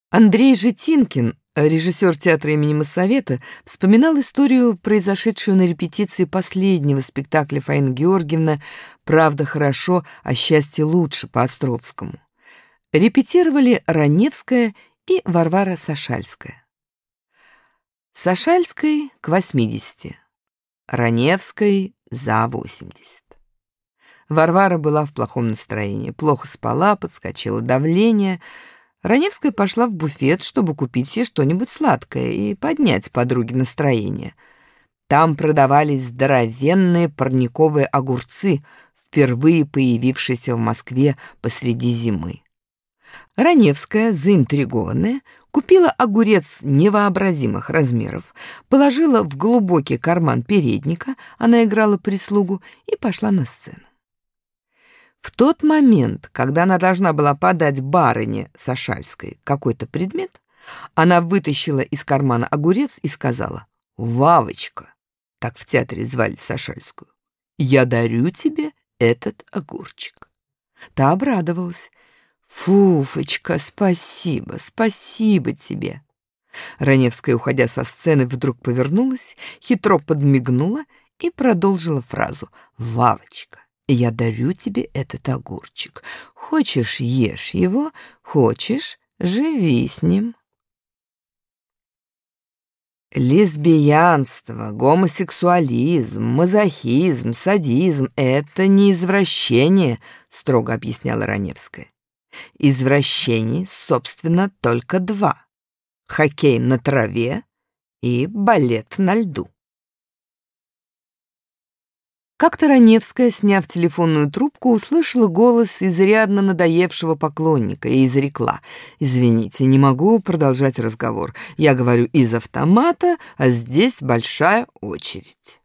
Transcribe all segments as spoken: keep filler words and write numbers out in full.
Андрей Житинкин, режиссер театра имени Моссовета, вспоминал историю, произошедшую на репетиции последнего спектакля Фаины Георгиевны «Правда хорошо, а счастье лучше» по Островскому. Репетировали Раневская и Варвара Сашальская. Сашальской к восьмидесяти, Раневской за восемьдесят. Варвара была в плохом настроении, плохо спала, подскочило давление. Раневская пошла в буфет, чтобы купить ей что-нибудь сладкое и поднять подруге настроение. Там продавались здоровенные парниковые огурцы, впервые появившиеся в Москве посреди зимы. Раневская, заинтригованная, купила огурец невообразимых размеров, положила в глубокий карман передника, она играла прислугу, и пошла на сцену. В тот момент, когда она должна была подать барыне Сашальской какой-то предмет, она вытащила из кармана огурец и сказала: «Вавочка», так в театре звали Сашальскую, «я дарю тебе этот огурчик». Та обрадовалась: «Фуфочка, спасибо, спасибо тебе». Раневская, уходя со сцены, вдруг повернулась, хитро подмигнула и продолжила фразу: «Вавочка, я дарю тебе этот огурчик. Хочешь — ешь его, хочешь — живи с ним». Лесбиянство, гомосексуализм, мазохизм, садизм — это не извращение, строго объясняла Раневская. Извращений, собственно, только два: хоккей на траве и балет на льду. Как-то Раневская, сняв телефонную трубку, услышала голос изрядно надоевшего поклонника и изрекла: «Извините, не могу продолжать разговор. Я говорю из автомата, а здесь большая очередь».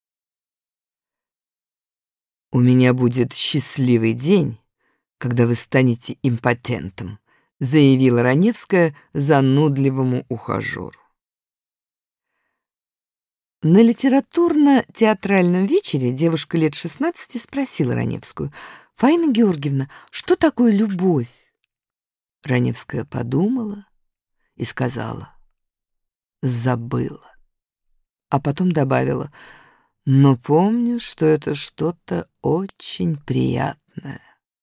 «У меня будет счастливый день, когда вы станете импотентом», заявила Раневская занудливому ухажеру. На литературно-театральном вечере девушка лет шестнадцати спросила Раневскую: «Фаина Георгиевна, что такое любовь?» Раневская подумала и сказала: «Забыла». А потом добавила: «Но помню, что это что-то очень приятное».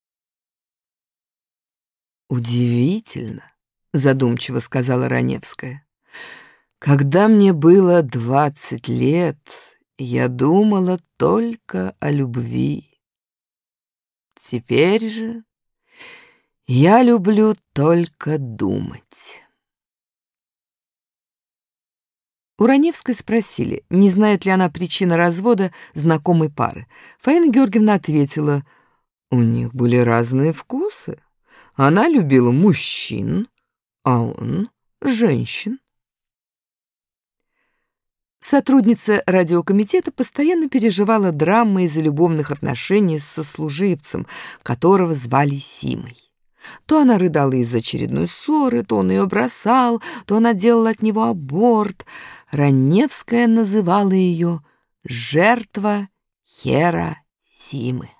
«Удивительно», — задумчиво сказала Раневская. «Когда мне было двадцать лет, я думала только о любви. Теперь же я люблю только думать». У Раневской спросили, не знает ли она причины развода знакомой пары. Фаина Георгиевна ответила: у них были разные вкусы. Она любила мужчин, а он — женщин. Сотрудница радиокомитета постоянно переживала драмы из-за любовных отношений с сослуживцем, которого звали Симой. То она рыдала из-за очередной ссоры, то он ее бросал, то она делала от него аборт. Раневская называла ее «жертва Хера Симы».